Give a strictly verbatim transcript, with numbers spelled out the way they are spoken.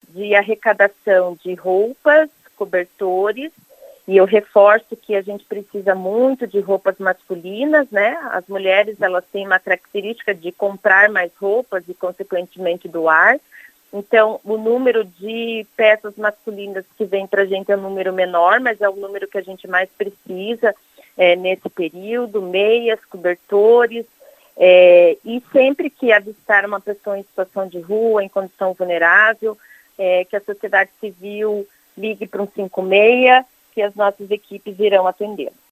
de arrecadação de roupas, cobertores, e eu reforço que a gente precisa muito de roupas masculinas, né? As mulheres, elas têm uma característica de comprar mais roupas e, consequentemente, doar. Então, o número de peças masculinas que vem para a gente é um número menor, mas é o número que a gente mais precisa é, nesse período, meias, cobertores, é, e sempre que avistar uma pessoa em situação de rua, em condição vulnerável, é, que a sociedade civil ligue para um cinco seis, que as nossas equipes irão atender.